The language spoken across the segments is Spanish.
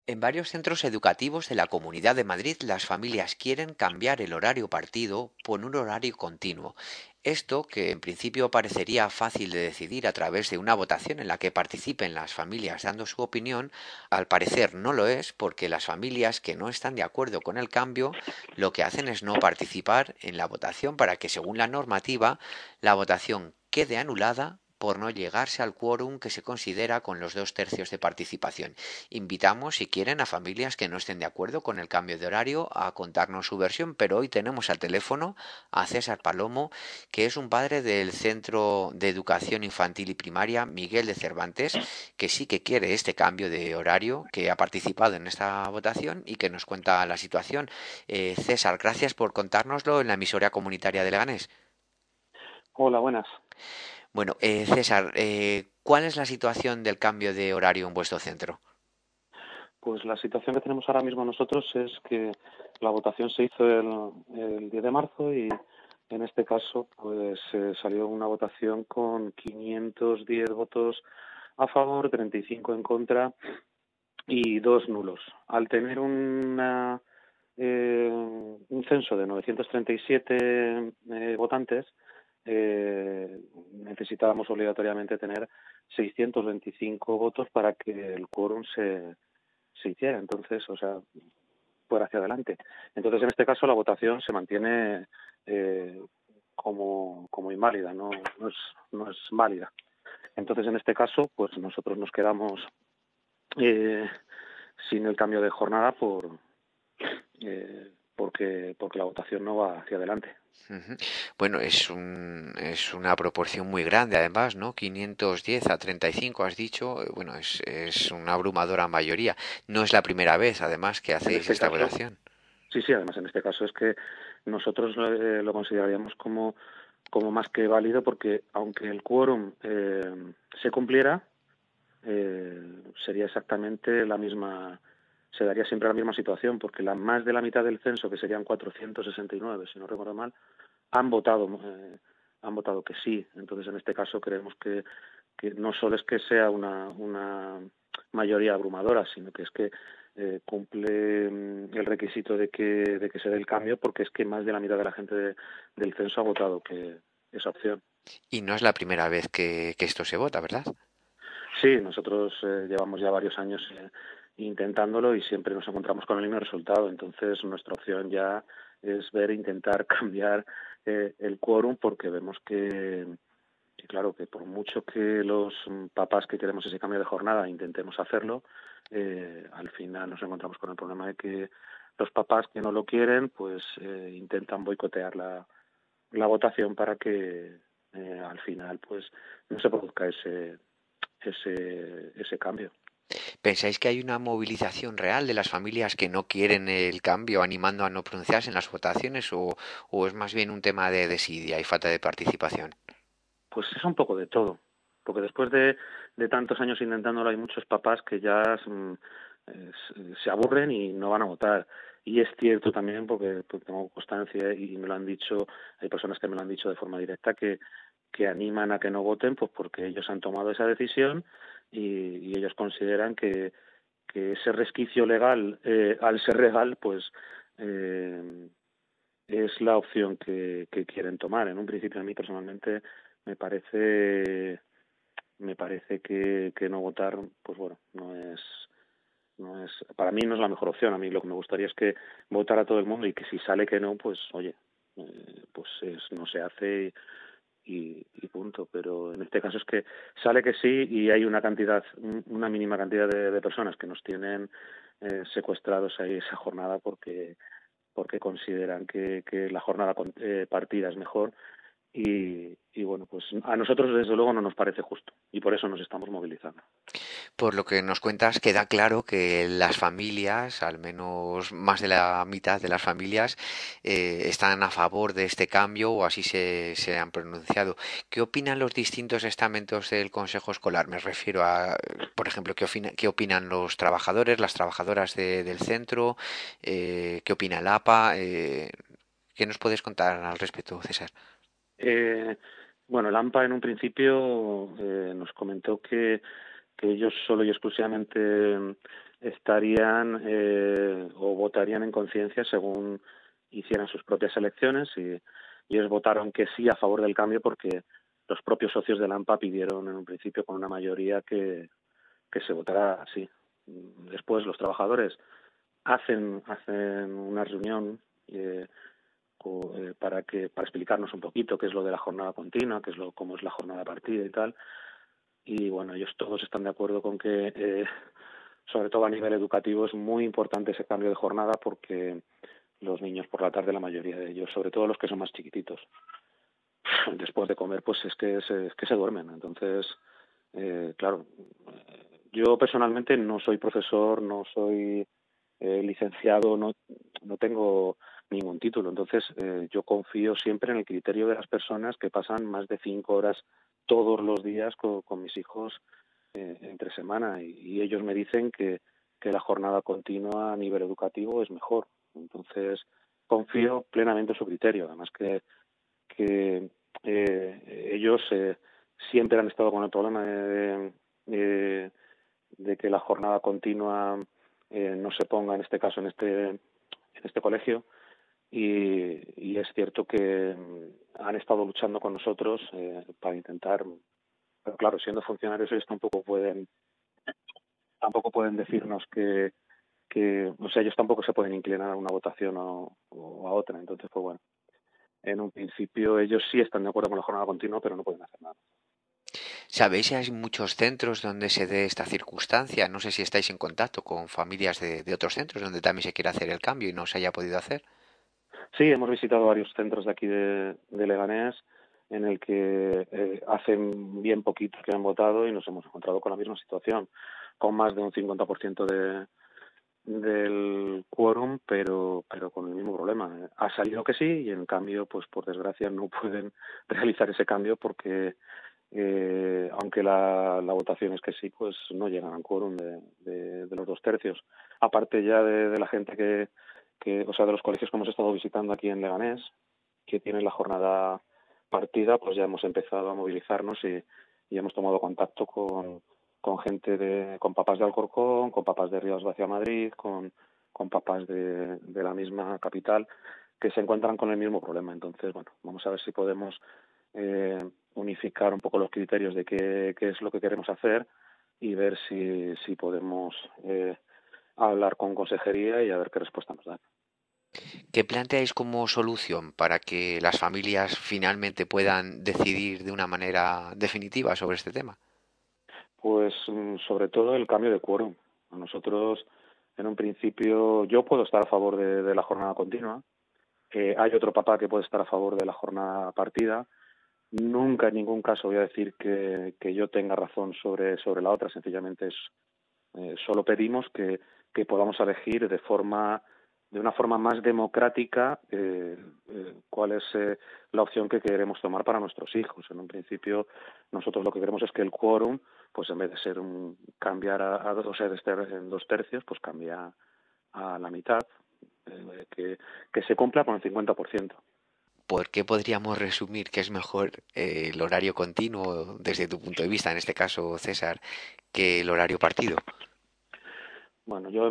En varios centros educativos de la Comunidad de Madrid, las familias quieren cambiar el horario partido por un horario continuo. Esto, que en principio parecería fácil de decidir a través de una votación en la que participen las familias dando su opinión, al parecer no lo es porque las familias que no están de acuerdo con el cambio lo que hacen es no participar en la votación para que, según la normativa, la votación quede anulada por no llegarse al quórum que se considera con los 2/3 de participación. Invitamos, si quieren, a familias que no estén de acuerdo con el cambio de horario a contarnos su versión, pero hoy tenemos al teléfono a César Palomo, que es un padre del Centro de Educación Infantil y Primaria Miguel de Cervantes, que sí que quiere este cambio de horario, que ha participado en esta votación y que nos cuenta la situación. César, gracias por contárnoslo en la emisora comunitaria de Leganés. Hola, buenas. Bueno, César, ¿cuál es la situación del cambio de horario en vuestro centro? Pues la situación que tenemos ahora mismo nosotros es que la votación se hizo el 10 de marzo y en este caso pues salió una votación con 510 votos a favor, 35 en contra y dos nulos. Al tener un censo de 937 votantes, necesitábamos obligatoriamente tener 625 votos para que el quórum se hiciera, entonces, o sea, fuera hacia adelante. Entonces, en este caso, la votación se mantiene como inválida, no es válida. Entonces, en este caso, pues nosotros nos quedamos eh, sin el cambio de jornada porque la votación no va hacia adelante. Ujú. Bueno, es una proporción muy grande, además, ¿no? 510 a 35, has dicho. Bueno, es una abrumadora mayoría. No es la primera vez, además, que En hacéis este esta caso, votación. sí, además en este caso es que nosotros lo consideraríamos como más que válido porque aunque el quórum se cumpliera, sería exactamente la misma, se daría siempre la misma situación, porque más de la mitad del censo, que serían 469, si no recuerdo mal, han votado, han votado que sí. Entonces, en este caso, creemos que no solo es que sea una mayoría abrumadora, sino que es que cumple el requisito de que se dé el cambio, porque es que más de la mitad de la gente del censo ha votado que esa opción. Y no es la primera vez que esto se vota, ¿verdad? Sí, nosotros llevamos ya varios años intentándolo y siempre nos encontramos con el mismo resultado. Entonces, nuestra opción ya es intentar cambiar el quórum porque vemos que, claro, que por mucho que los papás que queremos ese cambio de jornada intentemos hacerlo, al final nos encontramos con el problema de que los papás que no lo quieren, pues intentan boicotear la votación para que al final pues no se produzca ese cambio. ¿Pensáis que hay una movilización real de las familias que no quieren el cambio, animando a no pronunciarse en las votaciones, o es más bien un tema de desidia y falta de participación? Pues es un poco de todo, porque después de tantos años intentándolo hay muchos papás que ya se aburren y no van a votar. Y es cierto también, porque tengo constancia y me lo han dicho, hay personas que me lo han dicho de forma directa, que animan a que no voten, pues porque ellos han tomado esa decisión y ellos consideran que ese resquicio legal, al ser legal, pues eh, es la opción que quieren tomar. En un principio a mí personalmente me parece me parece que no votar, pues bueno, no es, para mí no es la mejor opción. A mí lo que me gustaría es que votara todo el mundo y que si sale que no, pues oye, no se hace y punto. Pero en este caso es que sale que sí y hay una mínima cantidad de personas que nos tienen secuestrados ahí esa jornada porque consideran que la jornada partida es mejor y bueno, pues a nosotros desde luego no nos parece justo y por eso nos estamos movilizando. Por lo que nos cuentas, queda claro que las familias, al menos más de la mitad de las familias, están a favor de este cambio o así se han pronunciado. ¿Qué opinan los distintos estamentos del Consejo Escolar? Me refiero a, por ejemplo, qué opinan los trabajadores, las trabajadoras del centro? ¿Qué opina el APA? ¿Qué nos puedes contar al respecto, César? Eh, bueno, el AMPA en un principio nos comentó que ellos solo y exclusivamente estarían o votarían en conciencia según hicieran sus propias elecciones y ellos votaron que sí a favor del cambio porque los propios socios de la AMPA pidieron en un principio con una mayoría que se votara así. Después los trabajadores hacen una reunión para explicarnos un poquito qué es lo de la jornada continua, cómo es la jornada partida y tal. Y bueno, ellos todos están de acuerdo con que sobre todo a nivel educativo es muy importante ese cambio de jornada porque los niños por la tarde, la mayoría de ellos, sobre todo los que son más chiquititos, después de comer pues es que se duermen. Entonces, claro, yo personalmente no soy profesor, no soy licenciado, no tengo ningún título. Entonces, yo confío siempre en el criterio de las personas que pasan más de 5 horas todos los días con mis hijos entre semana y ellos me dicen que la jornada continua a nivel educativo es mejor. Entonces, confío plenamente en su criterio. Además que ellos siempre han estado con el problema de que la jornada continua no se ponga en este caso en este colegio y es cierto que han estado luchando con nosotros para intentar, pero claro, siendo funcionarios ellos tampoco pueden decirnos que o sea, ellos tampoco se pueden inclinar a una votación o a otra. Entonces, pues bueno, en un principio ellos sí están de acuerdo con la jornada continua, pero no pueden hacer nada. ¿Sabéis si hay muchos centros donde se dé esta circunstancia? No sé si estáis en contacto con familias de otros centros donde también se quiere hacer el cambio y no se haya podido hacer. Sí, hemos visitado varios centros de aquí de Leganés en el que hacen bien poquito que han votado y nos hemos encontrado con la misma situación, con más de un 50% del quórum, pero con el mismo problema. Ha salido que sí y en cambio, pues por desgracia no pueden realizar ese cambio porque aunque la votación es que sí, pues no llegan al quórum de los 2/3. Aparte ya de la gente o sea, de los colegios que hemos estado visitando aquí en Leganés, que tienen la jornada partida, pues ya hemos empezado a movilizarnos y hemos tomado contacto con gente con papás de Alcorcón, con papás de Rivas Vacia Madrid, con papás de la misma capital, que se encuentran con el mismo problema. Entonces, bueno, vamos a ver si podemos unificar un poco los criterios de qué es lo que queremos hacer y ver si podemos hablar con consejería y a ver qué respuesta nos dan. ¿Qué planteáis como solución para que las familias finalmente puedan decidir de una manera definitiva sobre este tema? Pues sobre todo el cambio de quórum. A nosotros, en un principio, yo puedo estar a favor de la jornada continua. Hay otro papá que puede estar a favor de la jornada partida. Nunca en ningún caso voy a decir que yo tenga razón sobre la otra. Sencillamente solo pedimos que podamos elegir de una forma más democrática cuál es la opción que queremos tomar para nuestros hijos. En un principio, nosotros lo que queremos es que el quórum, pues en vez de ser cambiar o sea, de estar en 2/3, pues cambia a la mitad, que se cumpla con el 50%. ¿Por qué podríamos resumir que es mejor el horario continuo desde tu punto de vista, en este caso, César, que el horario partido? Bueno, yo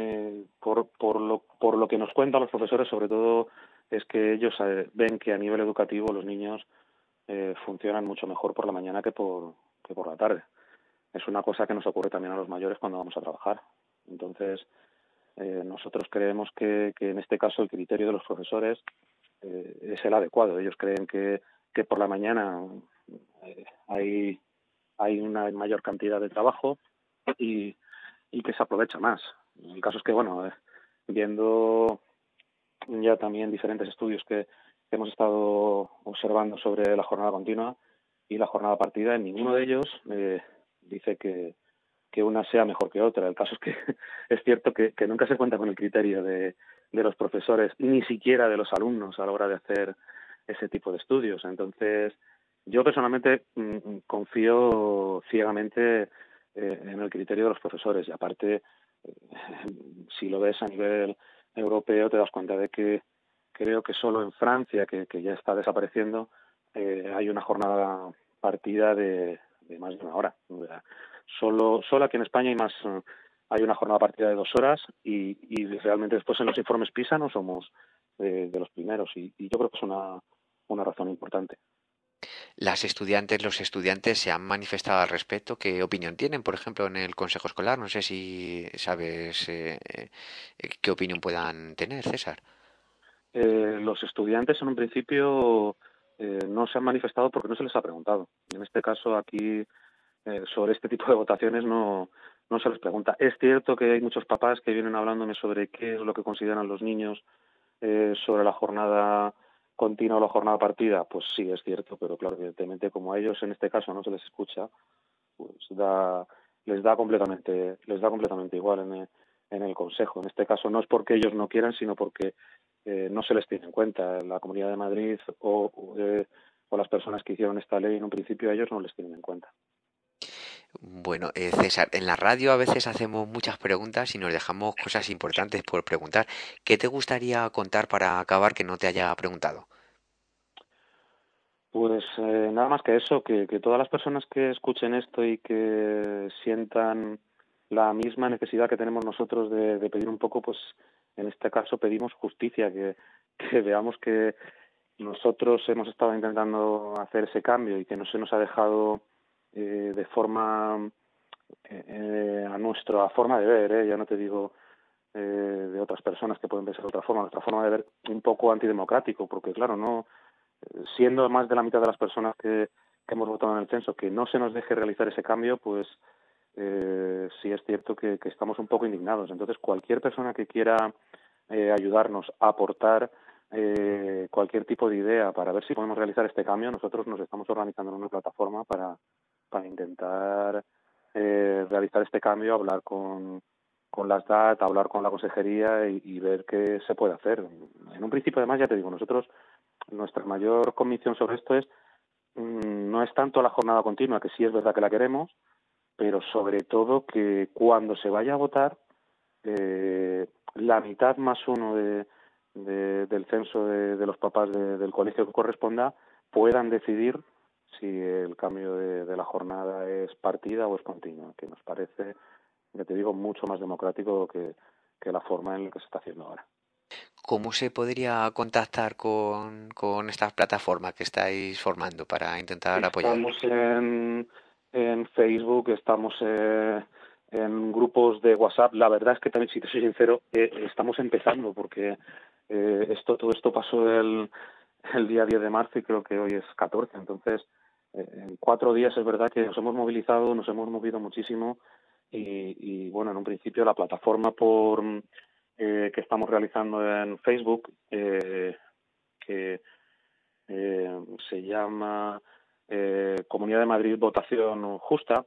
por lo que nos cuentan los profesores, sobre todo, es que ellos ven que a nivel educativo los niños funcionan mucho mejor por la mañana que por la tarde. Es una cosa que nos ocurre también a los mayores cuando vamos a trabajar. Entonces, nosotros creemos que en este caso el criterio de los profesores es el adecuado. Ellos creen que por la mañana eh, hay, hay una mayor cantidad de trabajo y, y que se aprovecha más. El caso es que, bueno, viendo ya también diferentes estudios que hemos estado observando sobre la jornada continua y la jornada partida, en ninguno de ellos dice que una sea mejor que otra. El caso es que es cierto que nunca se cuenta con el criterio de los profesores, ni siquiera de los alumnos a la hora de hacer ese tipo de estudios. Entonces, yo personalmente confío ciegamente en el criterio de los profesores y aparte, si lo ves a nivel europeo, te das cuenta de que creo que solo en Francia, que ya está desapareciendo, hay una jornada partida de más de una hora. Solo aquí en España hay hay una jornada partida de 2 horas y realmente después en los informes PISA no somos de los primeros y yo creo que es una razón importante. Los estudiantes se han manifestado al respecto. ¿Qué opinión tienen, por ejemplo, en el Consejo Escolar? No sé si sabes qué opinión puedan tener, César. Los estudiantes en un principio no se han manifestado porque no se les ha preguntado. En este caso aquí sobre este tipo de votaciones no se les pregunta. Es cierto que hay muchos papás que vienen hablándome sobre qué es lo que consideran los niños sobre la jornada continua o la jornada partida. Pues sí, es cierto, pero claro, evidentemente como a ellos en este caso no se les escucha, pues les da completamente igual en el Consejo. En este caso no es porque ellos no quieran, sino porque no se les tiene en cuenta. La Comunidad de Madrid o las personas que hicieron esta ley en un principio a ellos no les tienen en cuenta. Bueno, César, en la radio a veces hacemos muchas preguntas y nos dejamos cosas importantes por preguntar. ¿Qué te gustaría contar para acabar que no te haya preguntado? Pues nada más que eso, que todas las personas que escuchen esto y que sientan la misma necesidad que tenemos nosotros de pedir un poco, pues en este caso pedimos justicia, que veamos que nosotros hemos estado intentando hacer ese cambio y que no se nos ha dejado de forma a nuestra forma de ver, ya no te digo de otras personas que pueden pensar de otra forma, nuestra forma de ver un poco antidemocrático, porque claro, no siendo más de la mitad de las personas que hemos votado en el censo que no se nos deje realizar ese cambio, pues sí es cierto que estamos un poco indignados. Entonces, cualquier persona que quiera ayudarnos a aportar cualquier tipo de idea para ver si podemos realizar este cambio, nosotros nos estamos organizando en una plataforma para intentar realizar este cambio, hablar con las DAT, hablar con la consejería y ver qué se puede hacer. En un principio, además, ya te digo, nosotros, nuestra mayor convicción sobre esto es no es tanto la jornada continua, que sí es verdad que la queremos, pero sobre todo que cuando se vaya a votar, la mitad más uno del censo de los papás del colegio que corresponda puedan decidir si el cambio de la jornada es partida o es continua, que nos parece, ya te digo, mucho más democrático que la forma en la que se está haciendo ahora. ¿Cómo se podría contactar con estas plataformas que estáis formando para intentar apoyar? Estamos en Facebook, estamos en grupos de WhatsApp. La verdad es que también, si te soy sincero, estamos empezando porque todo esto pasó el día 10 de marzo y creo que hoy es 14. Entonces, en 4 días es verdad que nos hemos movilizado, nos hemos movido muchísimo y bueno, en un principio la plataforma que estamos realizando en Facebook, que se llama Comunidad de Madrid Votación Justa,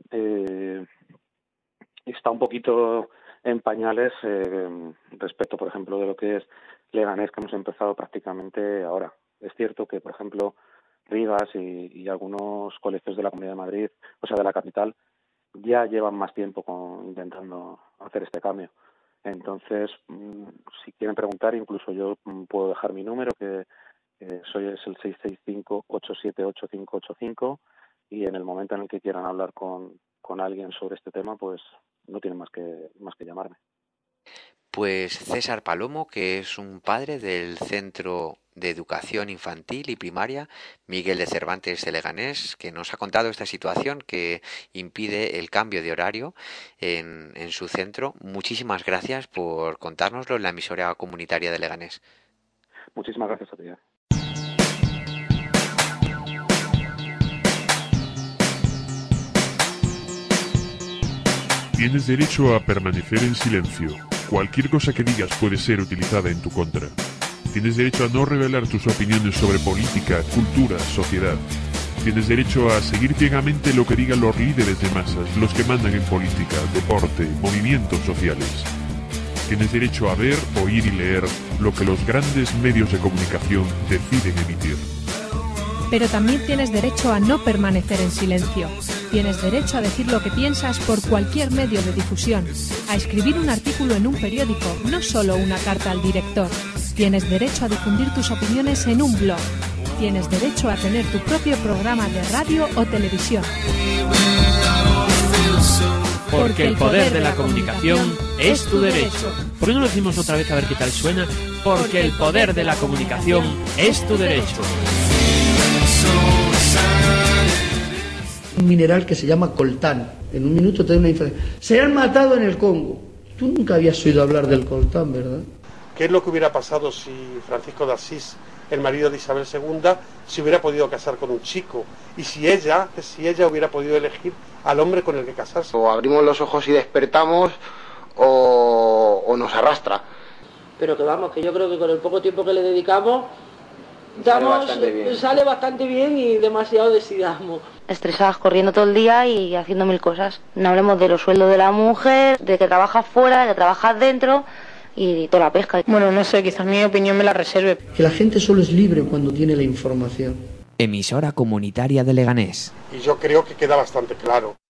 está un poquito en pañales respecto, por ejemplo, de lo que es Leganés, que hemos empezado prácticamente ahora. Es cierto que, por ejemplo, Rivas y algunos colegios de la Comunidad de Madrid, o sea, de la capital, ya llevan más tiempo intentando hacer este cambio. Entonces, si quieren preguntar, incluso yo puedo dejar mi número, que es el 665-878-585, y en el momento en el que quieran hablar con alguien sobre este tema, pues no tienen más que llamarme. Pues César Palomo, que es un padre del Centro de Educación Infantil y Primaria Miguel de Cervantes de Leganés, que nos ha contado esta situación que impide el cambio de horario en su centro. Muchísimas gracias por contárnoslo en la emisora comunitaria de Leganés. Muchísimas gracias a ti. Tienes derecho a permanecer en silencio. Cualquier cosa que digas puede ser utilizada en tu contra. Tienes derecho a no revelar tus opiniones sobre política, cultura, sociedad. Tienes derecho a seguir ciegamente lo que digan los líderes de masas, los que mandan en política, deporte, movimientos sociales. Tienes derecho a ver, oír y leer lo que los grandes medios de comunicación deciden emitir. Pero también tienes derecho a no permanecer en silencio. Tienes derecho a decir lo que piensas por cualquier medio de difusión, a escribir un artículo en un periódico, no solo una carta al director. Tienes derecho a difundir tus opiniones en un blog. Tienes derecho a tener tu propio programa de radio o televisión. Porque el poder de la comunicación es tu derecho. ¿Por qué no lo decimos otra vez a ver qué tal suena? Porque el poder de la comunicación es tu derecho. Un mineral que se llama coltán. En un minuto te doy una información. Se han matado en el Congo. Tú nunca habías oído hablar del coltán, ¿verdad? ¿Qué es lo que hubiera pasado si Francisco de Asís, el marido de Isabel II, se hubiera podido casar con un chico? Y si ella hubiera podido elegir al hombre con el que casarse. O abrimos los ojos y despertamos, o nos arrastra. Pero que vamos, que yo creo que con el poco tiempo que le dedicamos, sale bastante bien y demasiado decidamos. Estresadas, corriendo todo el día y haciendo mil cosas. No hablemos de los sueldos de la mujer, de que trabajas fuera, de que trabajas dentro y toda la pesca. Bueno, no sé, quizás mi opinión me la reserve. Que la gente solo es libre cuando tiene la información. Emisora comunitaria de Leganés. Y yo creo que queda bastante claro.